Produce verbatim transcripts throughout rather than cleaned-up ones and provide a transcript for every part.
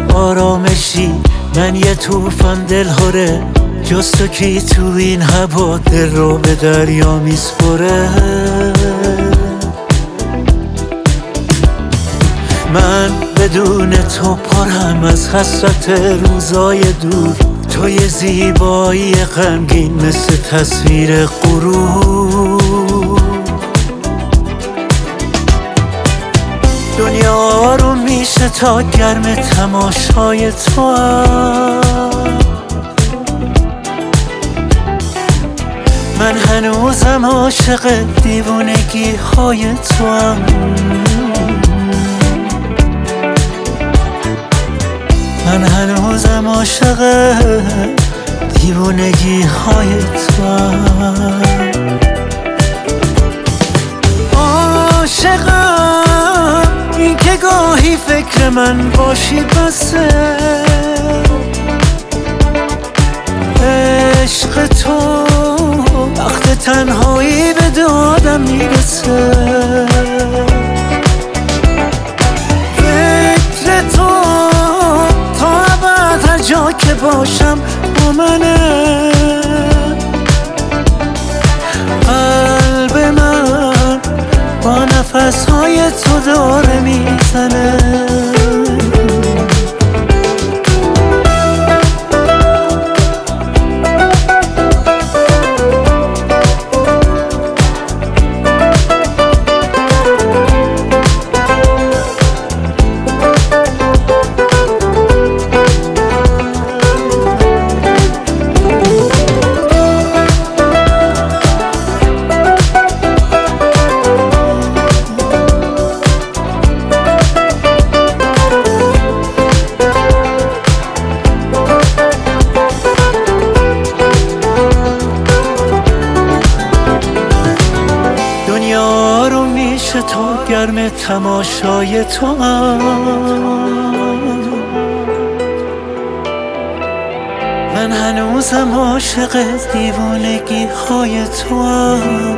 آرامشی، من یه طوفان دلهوره، جز تو کی تو این هوا دل رو به دریا میسپره. من بدون تو پرم از حسرت روزای دور، تو یه زیبایی غمگین مثل تصویر غرور. دنیا رو میشه تا گرم تماشای تو هم. من هنوزم عاشق دیوونگی های تو هم. من هنوزم عاشق دیوونگی های تو هم. عاشقم این که گاهی فکر من باشی بسه، عشق تو وقت تنهایی به دادم میرسه. فکر تو تا ابد هر جا که باشم با منه. قلب من با نفسهای تو داره میزنه. دنیا رو میشه تا گرم تماشای تو هم. من هنوزم عاشق دیوانگی های تو هم.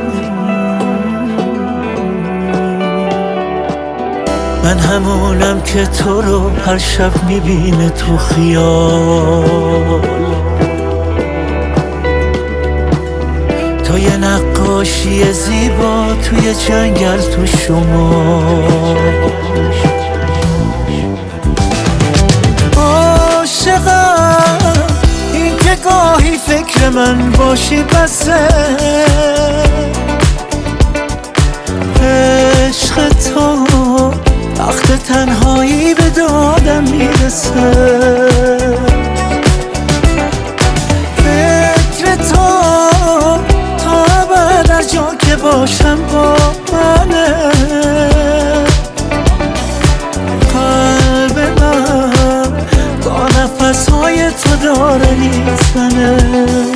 من همونم که تو رو هر شب میبینه تو خیال. تو یه نقاشی زیبا توی جنگل تو شما. عاشقم این که گاهی فکر من باشی بسه. عشق تو وقت تنهایی به دادم میرسه. فکر تو تا ابد هر جا که باشم با منه. قلب من با نفسهای تو داره میزنه.